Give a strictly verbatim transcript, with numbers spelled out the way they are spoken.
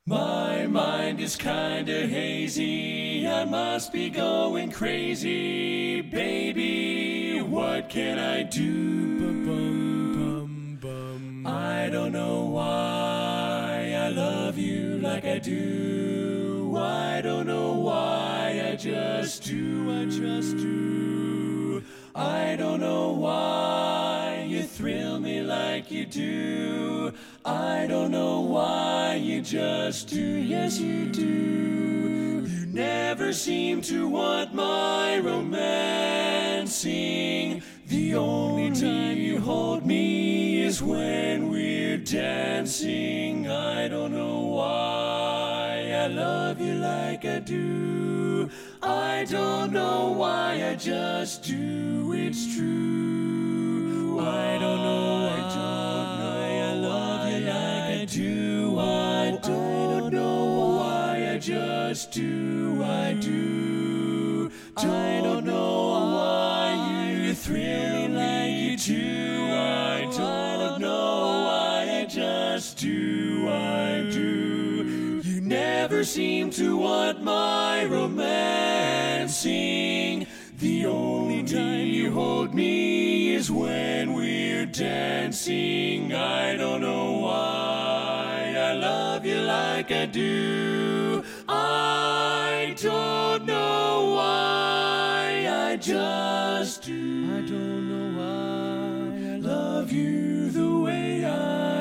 My mind is kinda hazy, I must be going crazy. Baby, what can I do? Bum, bum, bum. I don't know why I love you like I do. I don't know why I just do, I just do. I don't know why you thrill me like you do. I don't know why you just do, yes you do. You never seem to want my romancing. The only time you hold me is when we're dancing. I don't know why I love you like I do. I don't know why I just do, it's true. I don't know, I don't know I love you like I do. I don't know why I just do, I do. I don't know why you thrill me like you do. I don't know why I just do, I do. You never seem to want my romancing. The only time you hold me is when we're dancing. I don't know why I love you like I do. I don't know why I just do. I don't know why I love you the way I